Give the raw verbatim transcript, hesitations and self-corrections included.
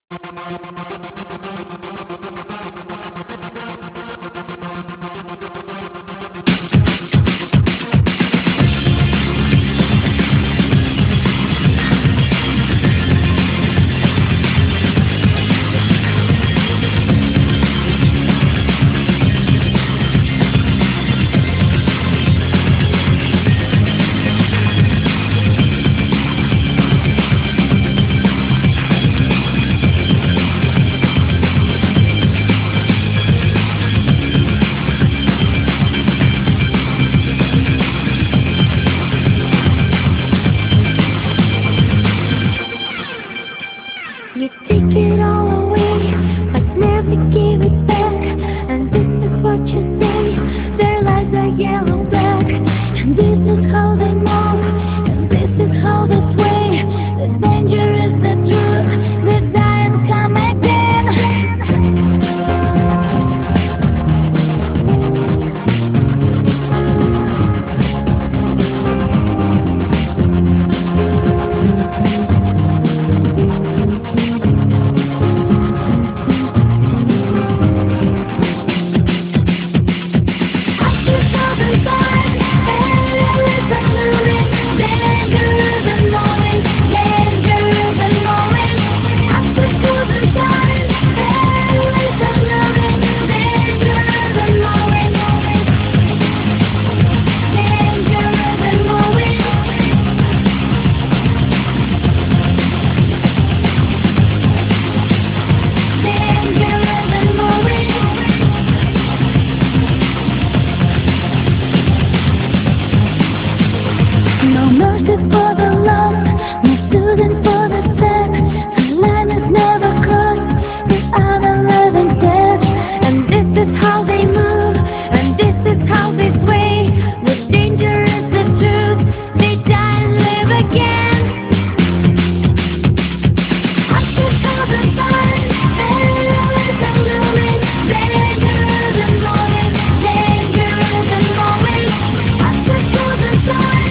You take it all away, but never give it back. And this is what you say, their lies are yellow black. And this is how they move, and this is how they sway. The danger is the truth, they die and come again. No mercy for the lost, no soothing for the sad. The line is never crossed, they are the living dead. And this is how they move, and this is how they sway. The danger is the truth, they die and live again. After the sign, there is a looming. Danger is a moment, danger is a moment. After the sign,